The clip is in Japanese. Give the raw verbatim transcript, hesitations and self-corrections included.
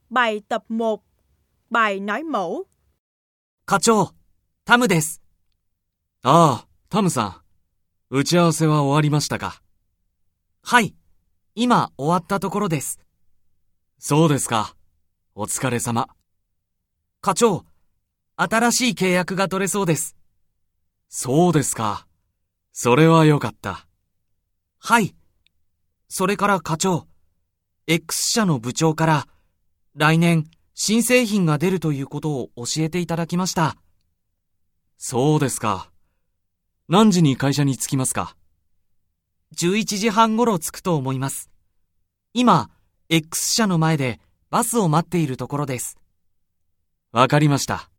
Bài tập một. Bài nói mẫu. 課長、タムです。 ああ、タムさん。打ち合わせは終わりましたか？ はい、今終わったところです。 そうですか。お疲れ様。 課長、新しい契約が取れそうです。 そうですか。それはよかった。 はい。それから課長、X 社の部長から来年新製品が出るということを教えていただきました。 そうですか。何時に会社に着きますか？ じゅういちじはん頃着くと思います。今、X 社の前でバスを待っているところです。 わかりました。